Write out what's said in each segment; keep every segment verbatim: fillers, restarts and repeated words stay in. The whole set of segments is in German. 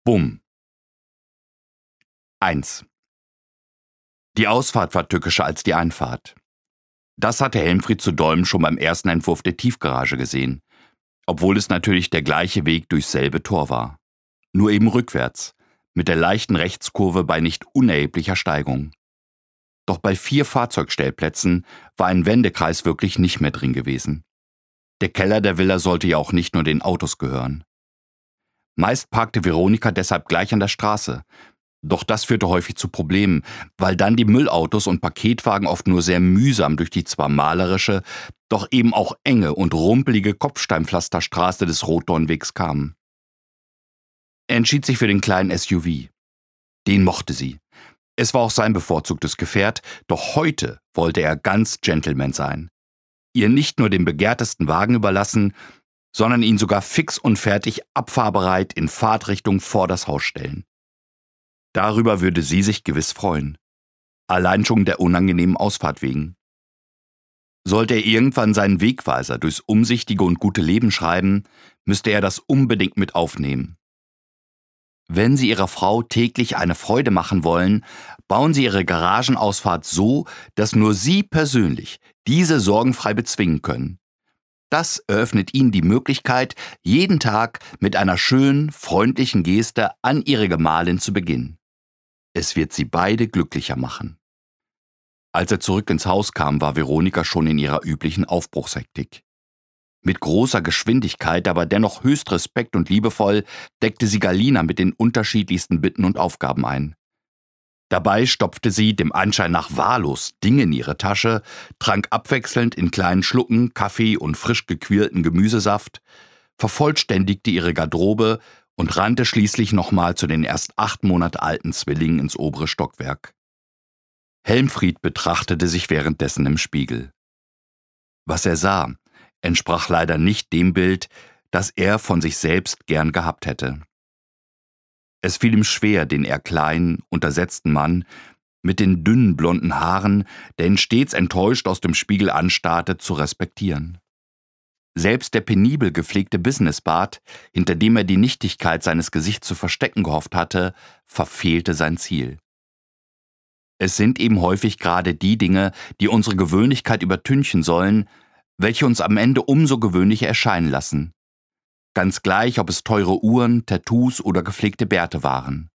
Bumm. eins. Die Ausfahrt war tückischer als die Einfahrt. Das hatte Helmfried zu Dolm schon beim ersten Entwurf der Tiefgarage gesehen, obwohl es natürlich der gleiche Weg durchs selbe Tor war. Nur eben rückwärts, mit der leichten Rechtskurve bei nicht unerheblicher Steigung. Doch bei vier Fahrzeugstellplätzen war ein Wendekreis wirklich nicht mehr drin gewesen. Der Keller der Villa sollte ja auch nicht nur den Autos gehören. Meist parkte Veronika deshalb gleich an der Straße. Doch das führte häufig zu Problemen, weil dann die Müllautos und Paketwagen oft nur sehr mühsam durch die zwar malerische, doch eben auch enge und rumpelige Kopfsteinpflasterstraße des Rotdornwegs kamen. Er entschied sich für den kleinen S U V. Den mochte sie. Es war auch sein bevorzugtes Gefährt, doch heute wollte er ganz Gentleman sein. Ihr nicht nur den begehrtesten Wagen überlassen, sondern ihn sogar fix und fertig abfahrbereit in Fahrtrichtung vor das Haus stellen. Darüber würde sie sich gewiss freuen. Allein schon der unangenehmen Ausfahrt wegen. Sollte er irgendwann seinen Wegweiser durchs umsichtige und gute Leben schreiben, müsste er das unbedingt mit aufnehmen. Wenn Sie Ihrer Frau täglich eine Freude machen wollen, bauen Sie Ihre Garagenausfahrt so, dass nur Sie persönlich diese sorgenfrei bezwingen können. Das eröffnet Ihnen die Möglichkeit, jeden Tag mit einer schönen, freundlichen Geste an Ihre Gemahlin zu beginnen. Es wird sie beide glücklicher machen. Als er zurück ins Haus kam, war Veronika schon in ihrer üblichen Aufbruchshektik. Mit großer Geschwindigkeit, aber dennoch höchst respekt und liebevoll, deckte sie Galina mit den unterschiedlichsten Bitten und Aufgaben ein. Dabei stopfte sie, dem Anschein nach wahllos, Dinge in ihre Tasche, trank abwechselnd in kleinen Schlucken Kaffee und frisch gequirlten Gemüsesaft, vervollständigte ihre Garderobe und rannte schließlich nochmal zu den erst acht Monate alten Zwillingen ins obere Stockwerk. Helmfried betrachtete sich währenddessen im Spiegel. Was er sah, entsprach leider nicht dem Bild, das er von sich selbst gern gehabt hätte. Es fiel ihm schwer, den eher kleinen, untersetzten Mann mit den dünnen blonden Haaren, der ihn stets enttäuscht aus dem Spiegel anstarrte, zu respektieren. Selbst der penibel gepflegte Businessbart, hinter dem er die Nichtigkeit seines Gesichts zu verstecken gehofft hatte, verfehlte sein Ziel. Es sind eben häufig gerade die Dinge, die unsere Gewöhnlichkeit übertünchen sollen, welche uns am Ende umso gewöhnlicher erscheinen lassen. Ganz gleich, ob es teure Uhren, Tattoos oder gepflegte Bärte waren.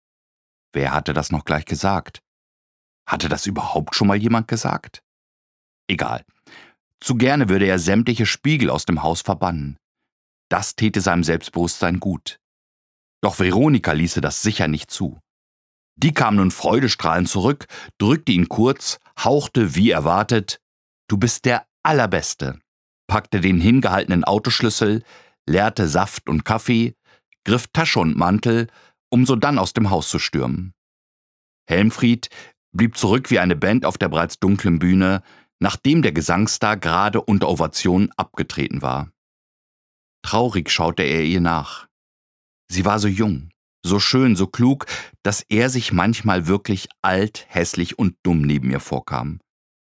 Wer hatte das noch gleich gesagt? Hatte das überhaupt schon mal jemand gesagt? Egal. Zu gerne würde er sämtliche Spiegel aus dem Haus verbannen. Das täte seinem Selbstbewusstsein gut. Doch Veronika ließe das sicher nicht zu. Die kam nun freudestrahlend zurück, drückte ihn kurz, hauchte wie erwartet: »Du bist der Allerbeste«, packte den hingehaltenen Autoschlüssel, leerte Saft und Kaffee, griff Tasche und Mantel, um sodann aus dem Haus zu stürmen. Helmfried blieb zurück wie eine Band auf der bereits dunklen Bühne, nachdem der Gesangsstar gerade unter Ovationen abgetreten war. Traurig schaute er ihr nach. Sie war so jung, so schön, so klug, dass er sich manchmal wirklich alt, hässlich und dumm neben ihr vorkam.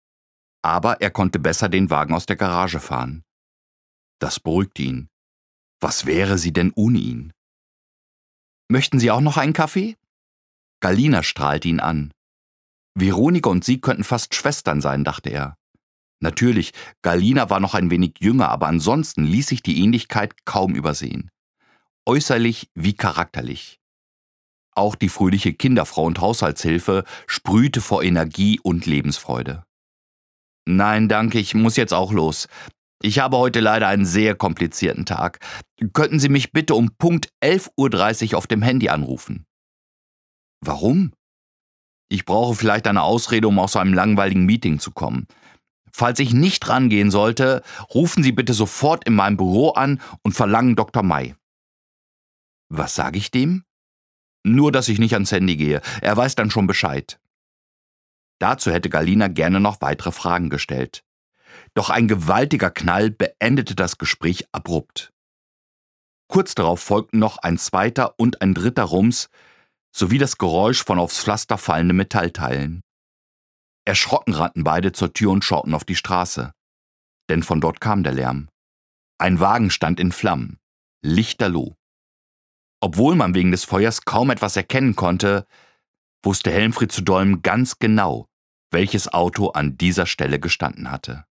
Aber er konnte besser den Wagen aus der Garage fahren. Das beruhigte ihn. Was wäre sie denn ohne ihn? »Möchten Sie auch noch einen Kaffee?« Galina strahlte ihn an. Veronika und sie könnten fast Schwestern sein, dachte er. Natürlich, Galina war noch ein wenig jünger, aber ansonsten ließ sich die Ähnlichkeit kaum übersehen. Äußerlich wie charakterlich. Auch die fröhliche Kinderfrau und Haushaltshilfe sprühte vor Energie und Lebensfreude. »Nein, danke, ich muss jetzt auch los. Ich habe heute leider einen sehr komplizierten Tag. Könnten Sie mich bitte um Punkt elf Uhr dreißig auf dem Handy anrufen?« »Warum?« »Ich brauche vielleicht eine Ausrede, um aus einem langweiligen Meeting zu kommen. Falls ich nicht rangehen sollte, rufen Sie bitte sofort in meinem Büro an und verlangen Doktor May.« »Was sage ich dem?« »Nur, dass ich nicht ans Handy gehe. Er weiß dann schon Bescheid.« Dazu hätte Galina gerne noch weitere Fragen gestellt. Doch ein gewaltiger Knall beendete das Gespräch abrupt. Kurz darauf folgten noch ein zweiter und ein dritter Rums, sowie das Geräusch von aufs Pflaster fallenden Metallteilen. Erschrocken rannten beide zur Tür und schauten auf die Straße. Denn von dort kam der Lärm. Ein Wagen stand in Flammen. Lichterloh. Obwohl man wegen des Feuers kaum etwas erkennen konnte, wusste Helmfried zu Dolm ganz genau, welches Auto an dieser Stelle gestanden hatte.